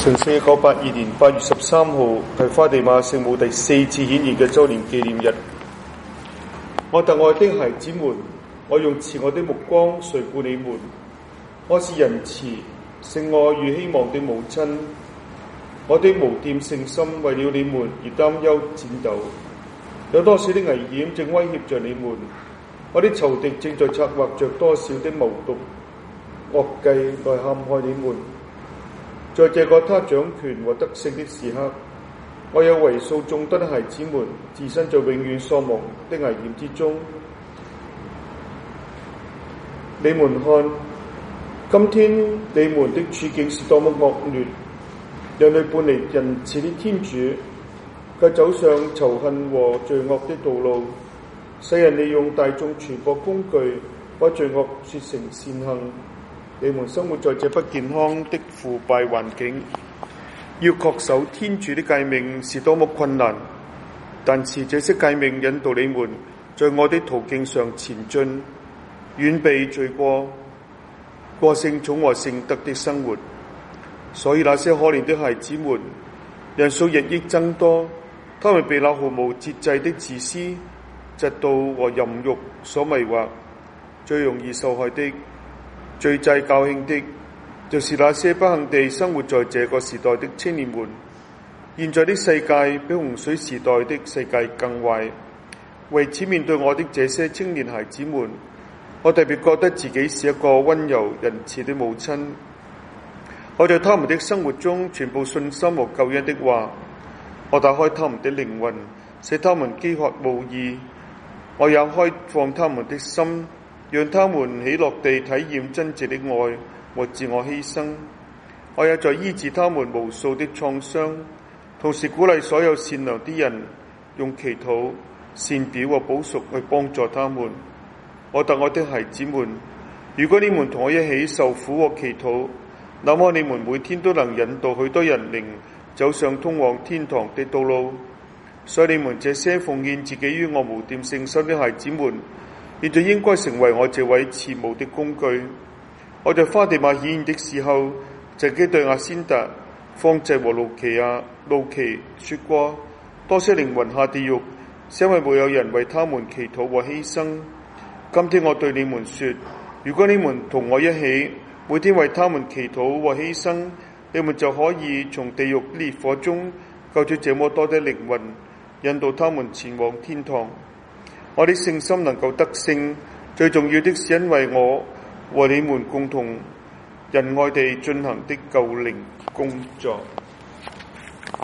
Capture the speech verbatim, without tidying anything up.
順治一九八二年八月十三號係花地瑪聖母第四次顯現嘅周年紀念日。我特愛的孩子們，我用慈愛的目光垂顧你們。我是仁慈、聖愛與希望的母親。我的無玷聖心為了你們而擔憂戰鬥。有多少的危險正威脅着你們？我的仇敵正在策劃着多少的謀獨惡計來陷害你們。在這個他掌權和得勝的時刻，我有為數眾多的孩子們置身在永遠喪亡的危險之中。你們看，今天你們的處境是多麼惡劣！人類叛離仁慈的天主，卻走上仇恨和罪惡的道路。世人利用大眾傳播工具，把罪惡說成善行。你們生活在這不健康的腐敗環境，要恪守天主的誡命是多麼困難，但是這些誡命引導你們在我的途徑上前進，遠避罪過，過聖寵和聖德的生活。所以那些可憐的孩子們人數日益增多，他們被那毫無節制的自私、嫉妒和淫慾所迷惑，最容易受害的、罪債較輕的，就是那些不幸地生活在這個時代的青年們。現在的世界比洪水時代的世界更壞，為此面對我的這些青年孩子們，我特別覺得自己是一個溫柔仁慈的母親。我在他們的生活中傳播信心和救恩的話，我打開他們的靈魂，使他們飢渴慕義。我也開放他們的心，讓他們喜樂地體驗真正的愛和自我犧牲。我也在醫治他們無數的創傷，同時鼓勵所有善良的人用祈禱、善表和補贖去幫助他們。我特愛的孩子們，如果你們同我一起受苦和祈禱，那麼你們每天都能引導許多人靈走上通往天堂的道路。所以你們這些奉獻自己於我無玷聖心的孩子們，現在應該成為我這位慈母的工具。我在花地瑪顯現的時候，曾經對亞仙達、方濟和路奇亞、路奇說過，多些靈魂下地獄，是因為沒有人為他們祈禱和犧牲。今天我對你們說，如果你們同我一起每天為他們祈禱和犧牲，你們就可以從地獄烈火中救出這麼多的靈魂，引導他們前往天堂。我的聖心能夠得勝，最重要的是因為我和你們共同仁愛地進行的救靈工作。